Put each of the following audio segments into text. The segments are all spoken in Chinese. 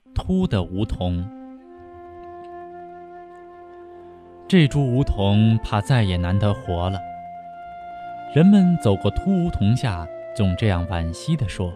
秃的梧桐。这株梧桐怕再也难得活了。人们走过秃梧桐下，总这样惋惜地说：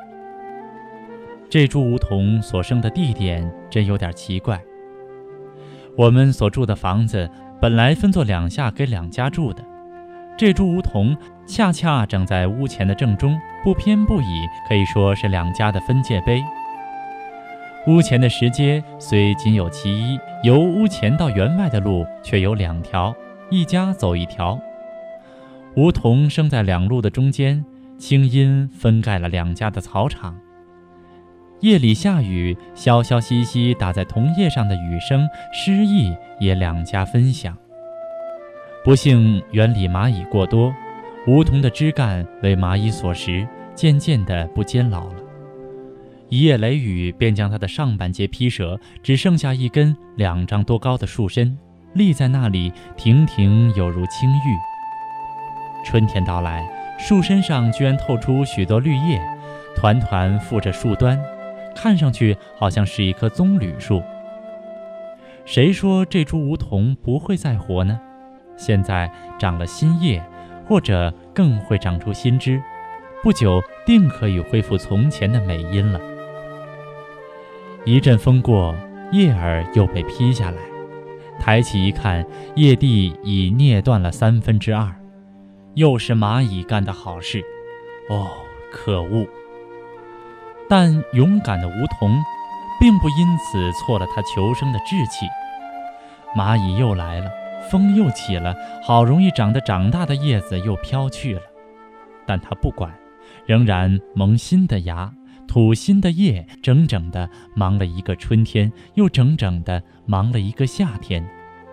这株梧桐所生的地点真有点奇怪。我们所住的房子本来分作2下给2家住的，这株梧桐恰恰长在屋前的正中，不偏不倚，可以说是2家的分界碑。屋前的石阶虽仅有其一，由屋前到园外的路却有2条，一家走一条。梧桐生在2路的中间，青荫分盖了2家的草场。夜里下雨，潇潇兮兮打在桐叶上的雨声，诗意也2家分享。不幸园里蚂蚁过多，梧桐的枝干为蚂蚁所食，渐渐地不坚牢了。一夜雷雨便将它的上半截劈折，只剩下一根2丈多高的树身，立在那里，亭亭有如青玉。春天到来，树身上居然透出许多绿叶，团团附着树端，看上去好像是一棵棕榈树。谁说这株梧桐不会再活呢？现在长了新叶，或者更会长出新枝，不久定可以恢复从前的美音了。一阵风过，叶儿又被劈下来，抬起一看，叶地已裂断了2/3，又是蚂蚁干的好事。哦，可恶！但勇敢的梧桐并不因此错了他求生的志气。蚂蚁又来了，风又起了，好容易长大的叶子又飘去了，但他不管，仍然萌新的芽，吐新的叶，整整地忙了一个春天，又整整地忙了一个夏天。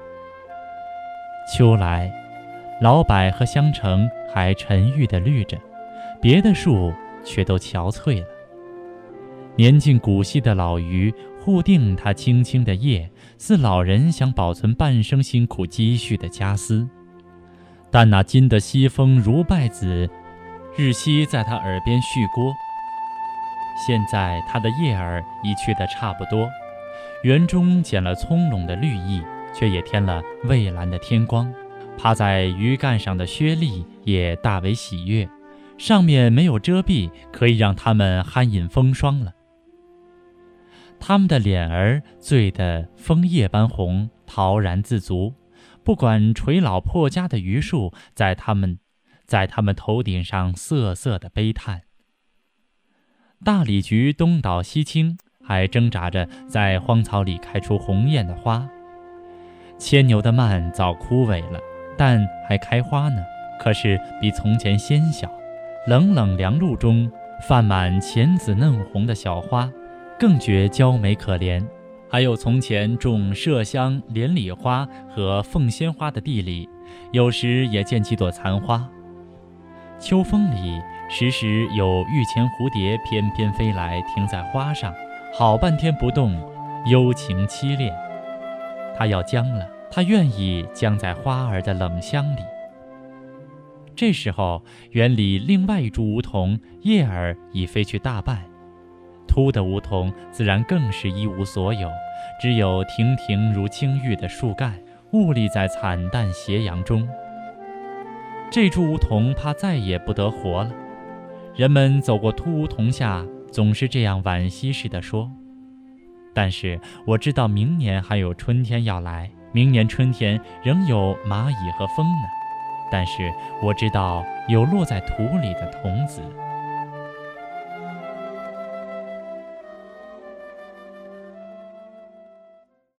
秋来，老柏和香橙还沉郁地绿着，别的树却都憔悴了。年近古稀的老榆护定它青青的叶，似老人想保存半生辛苦积蓄的家私。但那金的西风如败子，日夕在他耳边续聒。现在它的叶儿已去得差不多，园中减了葱茏的绿意，却也添了蔚蓝的天光。趴在榆干上的薛栗也大为喜悦，上面没有遮蔽，可以让它们酣饮风霜了。它们的脸儿醉得枫叶般红，陶然自足，不管垂老破家的榆树在它们头顶上瑟瑟地悲叹。大李菊东倒西倾，还挣扎着在荒草里开出红艳的花。牵牛的蔓早枯萎了，但还开花呢，可是比从前纤小。冷冷凉露中泛满浅紫嫩红的小花，更觉娇美可怜。还有从前种麝香、连理花和凤仙花的地里，有时也见几朵残花。秋风里时时有玉钱蝴蝶翩翩飞来，停在花上，好半天不动，幽情凄恋。它要僵了，它愿意僵在花儿的冷香里。这时候，园里另外一株梧桐叶儿已飞去大半，秃的梧桐自然更是一无所有，只有亭亭如青玉的树干兀立在惨淡斜阳中。这株梧桐怕再也不得活了。人们走过秃梧桐下，总是这样惋惜似的说。但是我知道明年还有春天要来，明年春天仍有蚂蚁和风呢。但是我知道有落在土里的童子。